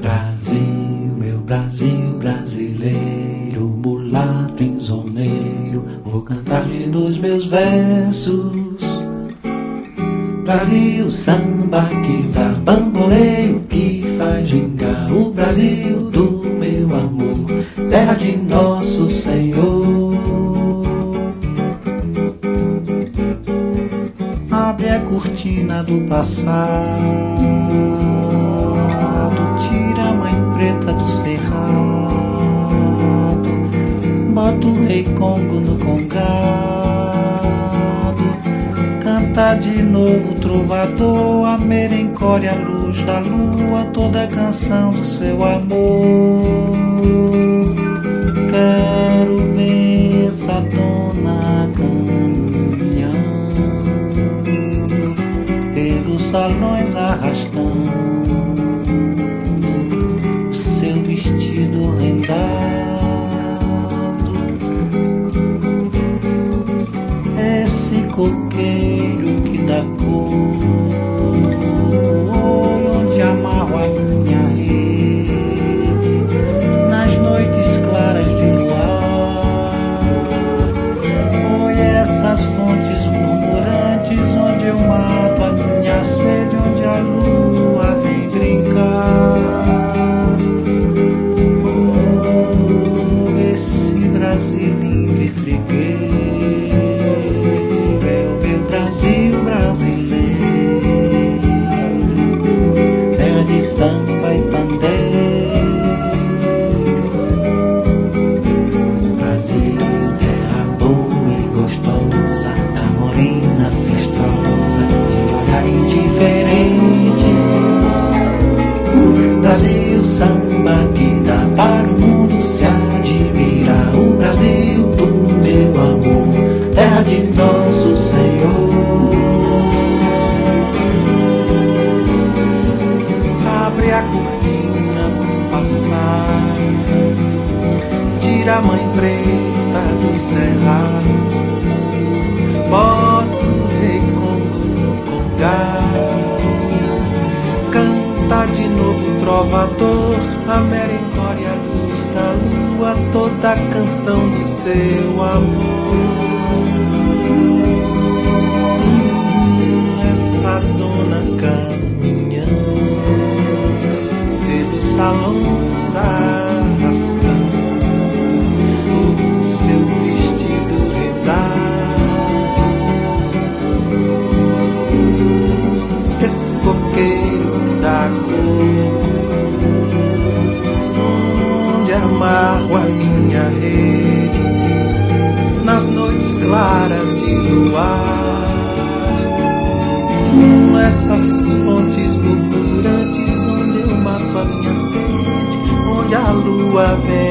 Brasil, meu Brasil brasileiro, mulato insoneiro, vou cantar-te nos meus versos. Brasil, samba que dá bamboleio, que faz gingar o Brasil do meu amor, terra de nosso Senhor. Abre a cortina do passado, tira a mãe preta do cerrado, bota o rei Congo no congado, canta de novo o trovador, a merencória, a luz da lua, toda a canção do seu amor. Quero ver essa dona caminhando pelos salões, arrastando seu vestido rendado. Esse coqueiro que dá cor, onde amarro a minha rede nas noites claras de luar. Oi, essas fontes murmurantes onde eu mato a minha sede, onde a lua vem brincar. Oh, esse Brasil lindo e trigueiro é o meu Brasil brasileiro, terra de samba e pandeiro. Brasil, terra boa e gostosa, da morena ancestrosa, de olhar indiferente. Brasil, samba que dá para o mundo se admirar. O Brasil do meu amor, terra de nosso Senhor. Abre a cortina do passado, tira a mãe preta do cerrado, bota o rei Congo no congado, canta de novo o trovador, a merencória, a luz da lua, toda a canção do seu amor. Essa dona caminhando pelos salões, arrastando o seu vestido rendado. Esse coqueiro que dá coco, onde amarro a minha rede nas noites claras de luar. Essas fontes murmurantes onde eu mato a minha sede, onde a lua vem